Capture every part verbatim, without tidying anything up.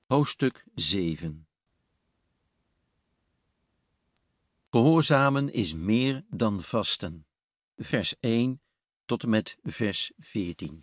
Hoofdstuk zeven. Gehoorzamen is meer dan vasten. Vers één tot en met vers veertien.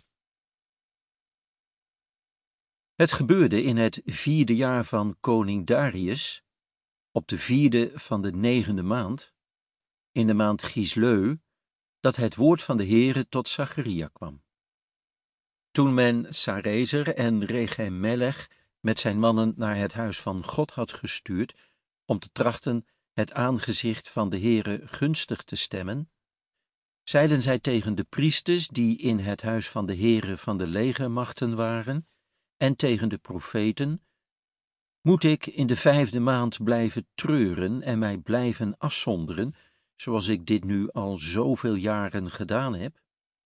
Het gebeurde in het vierde jaar van koning Darius, op de vierde van de negende maand, in de maand Gisleu, dat het woord van de Heere tot Zacharia kwam. Toen men Sarezer en Regem-melech met zijn mannen naar het huis van God had gestuurd, om te trachten het aangezicht van de Heere gunstig te stemmen, zeiden zij tegen de priesters die in het huis van de Heere van de legermachten waren, en tegen de profeten: moet ik in de vijfde maand blijven treuren en mij blijven afzonderen, zoals ik dit nu al zoveel jaren gedaan heb?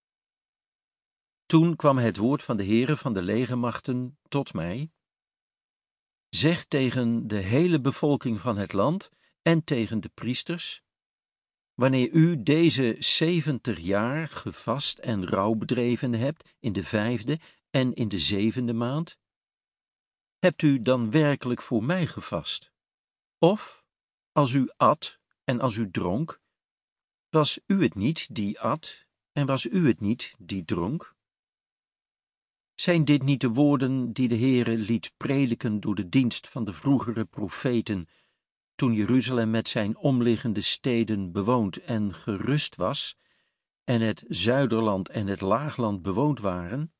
Toen kwam het woord van de Heere van de legermachten tot mij: zeg tegen de hele bevolking van het land en tegen de priesters: wanneer u deze zeventig jaar gevast en rouw bedreven hebt in de vijfde en in de zevende maand, hebt u dan werkelijk voor mij gevast? Of, als u at en als u dronk, was u het niet die at en was u het niet die dronk? Zijn dit niet de woorden die de Heere liet prediken door de dienst van de vroegere profeten, toen Jeruzalem met zijn omliggende steden bewoond en gerust was, en het Zuiderland en het Laagland bewoond waren?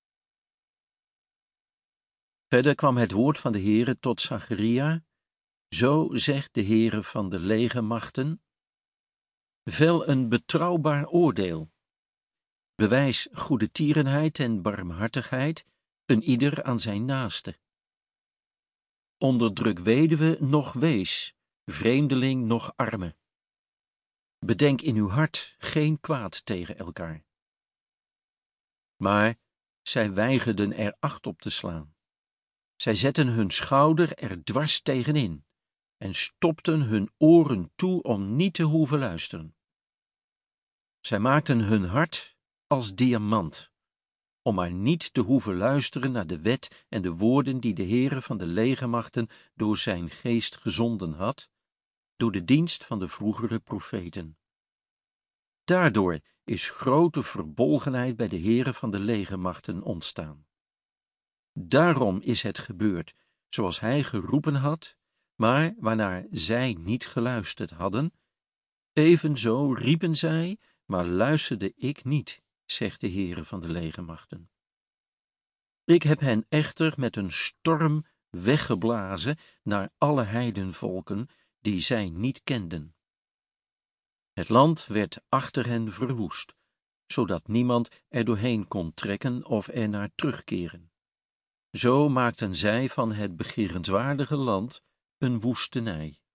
Verder kwam het woord van de Heere tot Zacharia: zo zegt de Heere van de legermachten: vel een betrouwbaar oordeel. Bewijs goedertierenheid en barmhartigheid, een ieder aan zijn naaste. Onderdruk weduwe noch wees, vreemdeling noch arme. Bedenk in uw hart geen kwaad tegen elkaar. Maar zij weigerden er acht op te slaan. Zij zetten hun schouder er dwars tegenin en stopten hun oren toe om niet te hoeven luisteren. Zij maakten hun hart als diamant, om maar niet te hoeven luisteren naar de wet en de woorden die de Heere van de legermachten door zijn geest gezonden had, door de dienst van de vroegere profeten. Daardoor is grote verbolgenheid bij de Heere van de legermachten ontstaan. Daarom is het gebeurd, zoals hij geroepen had, maar waarnaar zij niet geluisterd hadden, evenzo riepen zij, maar luisterde ik niet, zegt de Heere van de legermachten. Ik heb hen echter met een storm weggeblazen naar alle heidenvolken die zij niet kenden. Het land werd achter hen verwoest, zodat niemand er doorheen kon trekken of er naar terugkeren. Zo maakten zij van het begerenswaardige land een woestenij.